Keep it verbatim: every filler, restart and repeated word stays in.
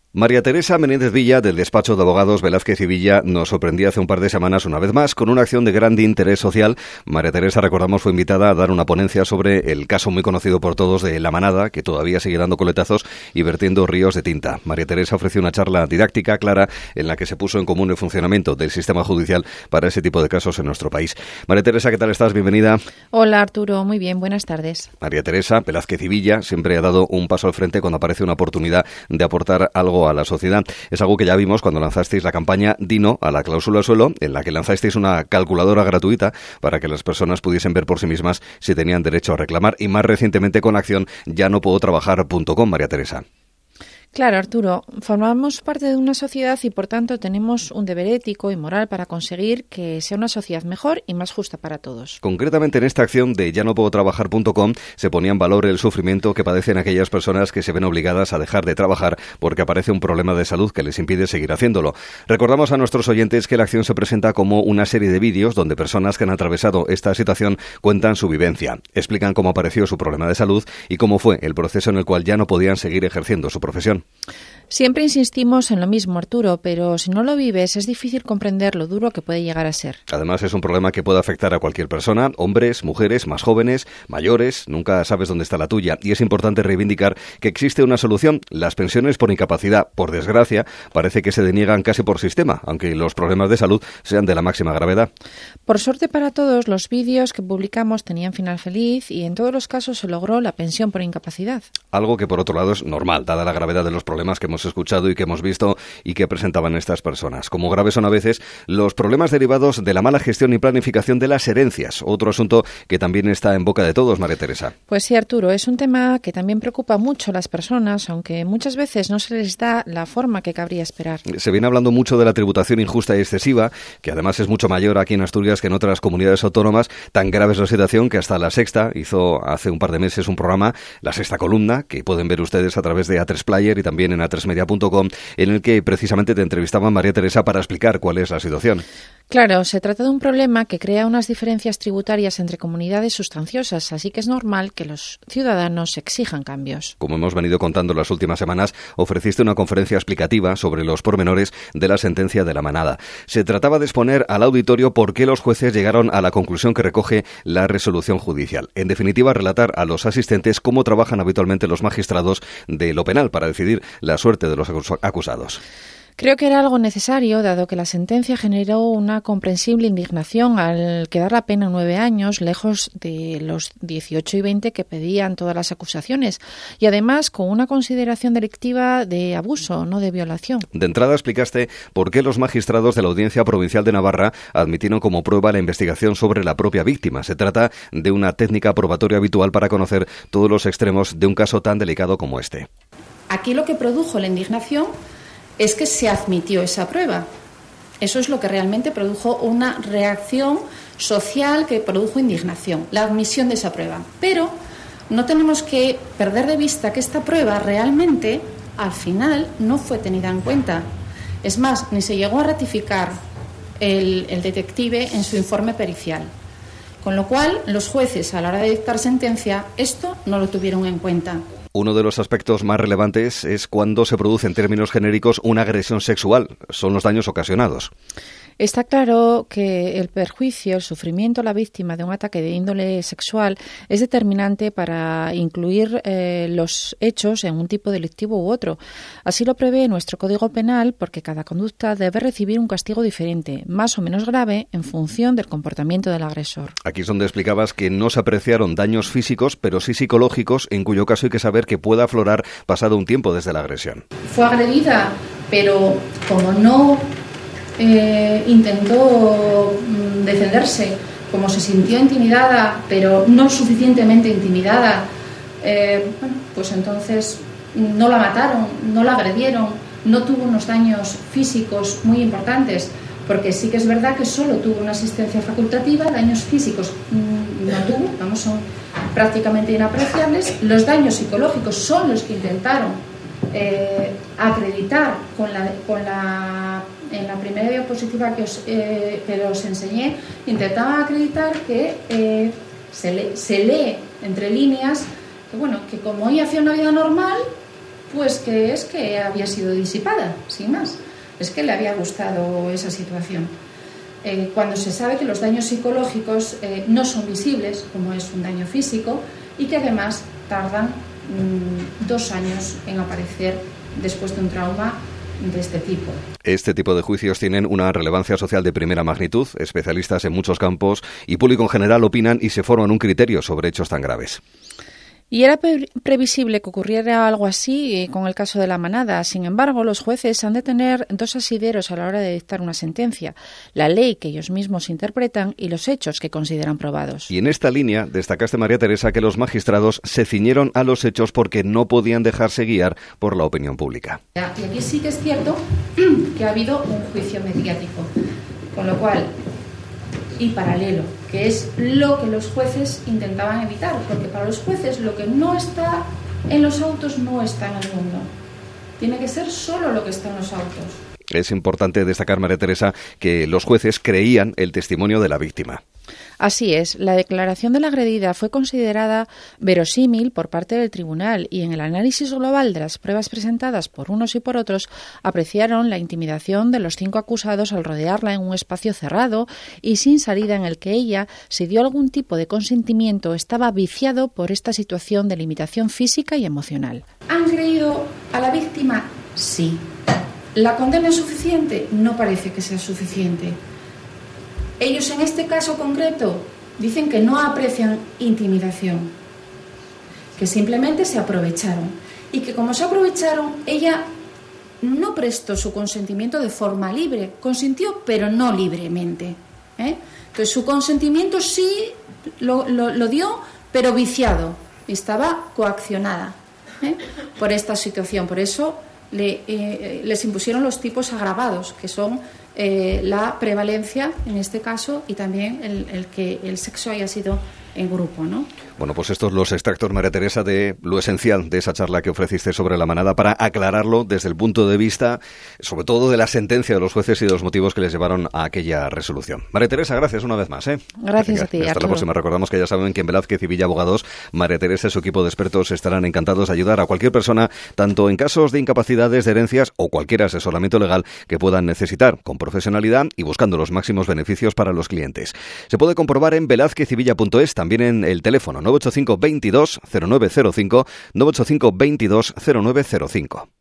María Teresa Menéndez Villa, del despacho de abogados Velázquez y Villa, nos sorprendía hace un par de semanas una vez más con una acción de gran interés social. María Teresa, recordamos, fue invitada a dar una ponencia sobre el caso muy conocido por todos de La Manada, que todavía sigue dando coletazos y vertiendo ríos de tinta. María Teresa ofreció una charla didáctica clara en la que se puso en común el funcionamiento del sistema judicial para ese tipo de casos en nuestro país. María Teresa, ¿qué tal estás? Bienvenida. Hola, Arturo. Muy bien, buenas tardes. María Teresa, Velázquez y Villa siempre ha dado un paso al frente cuando aparece una oportunidad de aportar algo a la sociedad. Es algo que ya vimos cuando lanzasteis la campaña Dino a la cláusula suelo, en la que lanzasteis una calculadora gratuita para que las personas pudiesen ver por sí mismas si tenían derecho a reclamar, y más recientemente con la acción ya no puedo trabajar punto com, María Teresa. Claro, Arturo, formamos parte de una sociedad y, por tanto, tenemos un deber ético y moral para conseguir que sea una sociedad mejor y más justa para todos. Concretamente, en esta acción de ya no puedo trabajar punto com se ponía en valor el sufrimiento que padecen aquellas personas que se ven obligadas a dejar de trabajar porque aparece un problema de salud que les impide seguir haciéndolo. Recordamos a nuestros oyentes que la acción se presenta como una serie de vídeos donde personas que han atravesado esta situación cuentan su vivencia, explican cómo apareció su problema de salud y cómo fue el proceso en el cual ya no podían seguir ejerciendo su profesión. Siempre insistimos en lo mismo, Arturo, pero si no lo vives es difícil comprender lo duro que puede llegar a ser. Además, es un problema que puede afectar a cualquier persona, hombres, mujeres, más jóvenes, mayores, nunca sabes dónde está la tuya, y es importante reivindicar que existe una solución. Las pensiones por incapacidad, por desgracia, parece que se deniegan casi por sistema, aunque los problemas de salud sean de la máxima gravedad. Por suerte para todos, los vídeos que publicamos tenían final feliz y en todos los casos se logró la pensión por incapacidad. Algo que por otro lado es normal, dada la gravedad de los problemas que hemos escuchado y que hemos visto y que presentaban estas personas. Como graves son a veces los problemas derivados de la mala gestión y planificación de las herencias, otro asunto que también está en boca de todos, María Teresa. Pues sí, Arturo, es un tema que también preocupa mucho a las personas, aunque muchas veces no se les da la forma que cabría esperar. Se viene hablando mucho de la tributación injusta y excesiva, que además es mucho mayor aquí en Asturias que en otras comunidades autónomas. Tan grave es la situación que hasta La Sexta hizo hace un par de meses un programa, La Sexta Columna, que pueden ver ustedes a través de A tres Player y también en a tres media punto com, en el que precisamente te entrevistaba María Teresa para explicar cuál es la situación. Claro, se trata de un problema que crea unas diferencias tributarias entre comunidades sustanciosas, así que es normal que los ciudadanos exijan cambios. Como hemos venido contando en las últimas semanas, ofreciste una conferencia explicativa sobre los pormenores de la sentencia de La Manada. Se trataba de exponer al auditorio por qué los jueces llegaron a la conclusión que recoge la resolución judicial. En definitiva, relatar a los asistentes cómo trabajan habitualmente los magistrados de lo penal para decidir la suerte de los acusados. Creo que era algo necesario, dado que la sentencia generó una comprensible indignación al quedar la pena nueve años, lejos de los dieciocho y veinte que pedían todas las acusaciones, y además con una consideración delictiva de abuso, no de violación. De entrada explicaste por qué los magistrados de la Audiencia Provincial de Navarra admitieron como prueba la investigación sobre la propia víctima. Se trata de una técnica probatoria habitual para conocer todos los extremos de un caso tan delicado como este. Aquí lo que produjo la indignación es que se admitió esa prueba. Eso es lo que realmente produjo una reacción social que produjo indignación, la admisión de esa prueba. Pero no tenemos que perder de vista que esta prueba realmente, al final, no fue tenida en cuenta. Es más, ni se llegó a ratificar el, el detective en su informe pericial. Con lo cual, los jueces, a la hora de dictar sentencia, esto no lo tuvieron en cuenta. Uno de los aspectos más relevantes es cuando se produce en términos genéricos una agresión sexual. Son los daños ocasionados. Está claro que el perjuicio, el sufrimiento a la víctima de un ataque de índole sexual es determinante para incluir eh, los hechos en un tipo delictivo u otro. Así lo prevé nuestro Código Penal, porque cada conducta debe recibir un castigo diferente, más o menos grave, en función del comportamiento del agresor. Aquí es donde explicabas que no se apreciaron daños físicos, pero sí psicológicos, en cuyo caso hay que saber que puede aflorar pasado un tiempo desde la agresión. Fue agredida, pero como no Eh, intentó mm, defenderse, como se sintió intimidada, pero no suficientemente intimidada, eh, bueno, pues entonces no la mataron, no la agredieron, no tuvo unos daños físicos muy importantes, porque sí que es verdad que solo tuvo una asistencia facultativa, daños físicos mmm, no tuvo, vamos, son prácticamente inapreciables. Los daños psicológicos son los que intentaron eh, acreditar con la, con la en la primera diapositiva que os, eh, que os enseñé, intentaba acreditar que eh, se, le, se lee entre líneas que, bueno, que como ella hacía una vida normal, Pues que es que había sido disipada, sin más. Es que le había gustado esa situación. Eh, cuando se sabe que los daños psicológicos eh, no son visibles, como es un daño físico, y que además tardan mmm, dos años en aparecer después de un trauma de este tipo. Este tipo de juicios tienen una relevancia social de primera magnitud. Especialistas en muchos campos y público en general opinan y se forman un criterio sobre hechos tan graves. Y era pre- previsible que ocurriera algo así con el caso de La Manada. Sin embargo, los jueces han de tener dos asideros a la hora de dictar una sentencia: la ley que ellos mismos interpretan y los hechos que consideran probados. Y en esta línea destacaste, María Teresa, que los magistrados se ciñeron a los hechos porque no podían dejarse guiar por la opinión pública. Y aquí sí que es cierto que ha habido un juicio mediático, con lo cual, y paralelo, que es lo que los jueces intentaban evitar, porque para los jueces lo que no está en los autos no está en el mundo. Tiene que ser solo lo que está en los autos. Es importante destacar, María Teresa, que los jueces creían el testimonio de la víctima. Así es, la declaración de la agredida fue considerada verosímil por parte del tribunal y en el análisis global de las pruebas presentadas por unos y por otros apreciaron la intimidación de los cinco acusados al rodearla en un espacio cerrado y sin salida, en el que ella, si dio algún tipo de consentimiento, estaba viciado por esta situación de limitación física y emocional. ¿Han creído a la víctima? Sí. ¿La condena es suficiente? No parece que sea suficiente. Ellos en este caso concreto dicen que no aprecian intimidación, que simplemente se aprovecharon y que como se aprovecharon, ella no prestó su consentimiento de forma libre, consintió pero no libremente, ¿eh? Entonces su consentimiento sí lo, lo, lo dio, pero viciado, estaba coaccionada, ¿eh? por esta situación. Por eso le, eh, les impusieron los tipos agravados, que son eh, la prevalencia en este caso y también el, el que el sexo haya sido en grupo, ¿no? Bueno, pues estos los extractos, María Teresa, de lo esencial de esa charla que ofreciste sobre La Manada para aclararlo desde el punto de vista, sobre todo, de la sentencia de los jueces y de los motivos que les llevaron a aquella resolución. María Teresa, gracias una vez más, ¿eh? Gracias Venga, a ti, hasta Arturo. la próxima. Recordamos que ya saben que en Velázquez y Villa Abogados, María Teresa y su equipo de expertos estarán encantados de ayudar a cualquier persona, tanto en casos de incapacidades, de herencias o cualquier asesoramiento legal que puedan necesitar, con profesionalidad y buscando los máximos beneficios para los clientes. Se puede comprobar en velázquez y villa punto es, también en el teléfono nueve ocho cinco veintidós cero nueve cero cinco, nueve ocho cinco veintidós cero nueve cero cinco.